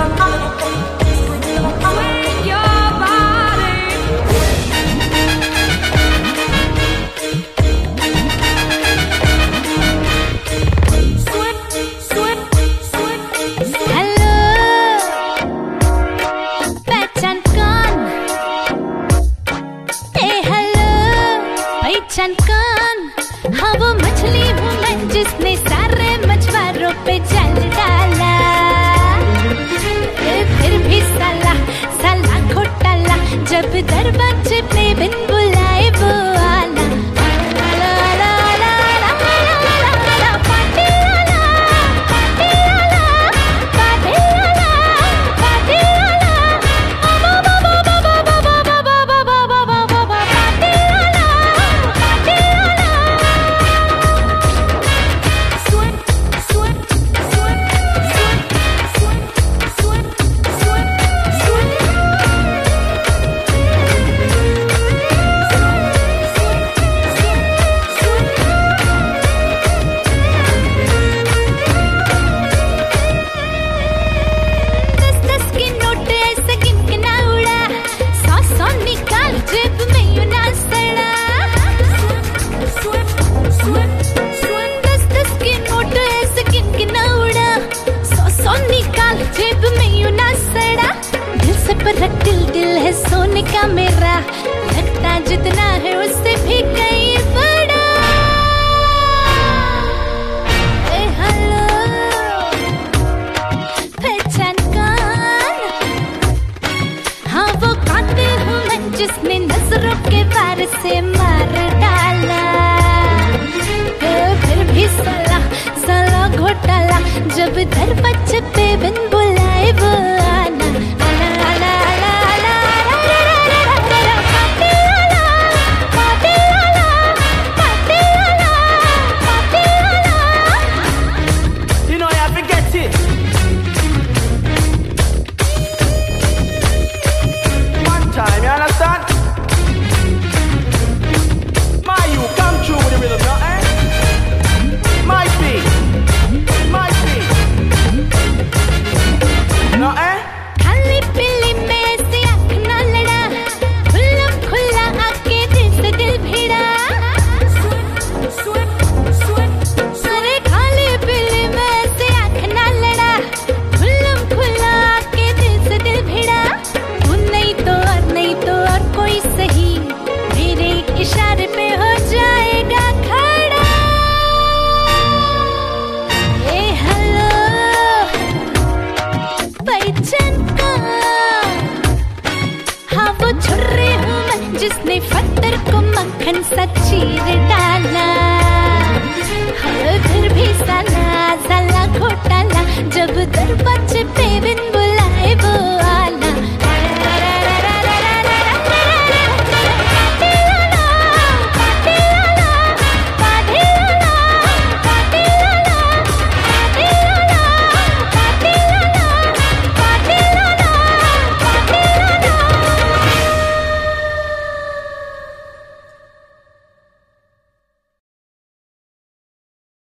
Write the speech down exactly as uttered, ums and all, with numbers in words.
कौन? हाँ वो मछली हूँ मैं जिसने सारे मछुआरों पे जाल डाला। फिर भी साला साला घोटाला, जब दरवाजे पे बिन बुलाए वो आला। आला आला आला आला आला पाटी आला पाटी आला पाटी आला पाटी आला बाबा बाबा बाबा बाबा बाबा बाबा बाबा पाटी आला पाटी आला। Swim swim swim swim swim swim दस दस के नोट ऐसे गिन के ना उड़ा, सौ सौ निकाल जेब में यूं ना सड़ा। दस दस के नोट ऐसे गिन के ना उड़ा, सौ सौ निकाल जेब में यूं ना सड़ा। दिल से परख दिल दिल है सोने का मेरा, लगता जितना है उससे भी कहीं बड़ा। ए हेलो पहचान कौन? हाँ वो कातिल हूँ मैं जिसने नजरों के वार से मार डाला। फिर भी साला साला घोटाला, जब दरवाजे पे बिन बुलाए वो आना। आला आला आला आला आला आला आला पाटी आला पाटी आला पाटी आला पाटी आला। You know you have to get it. One time, you understand? My you come through with the rhythm, now, eh? My beat, my beat. Now, eh? खाली पीली में से आँख ना लड़ा, खुला खुला आके दिल से दिल भिड़ा। अरे खाली पीली में से आँख ना लड़ा, खुला खुला आके दिल से दिल भिड़ा। तू नहीं तो और नहीं तो और कोई सही, मेरे इशारे पे हो जाएगा खड़ा। ए हेलो पहचान कौन? हाँ वो छुर्रे हूँ मैं जिसने फत्तर को मक्खन सा चीर डाला। हाँ फिर भी साला साला घोटाला, जब दरवाजे पे बिन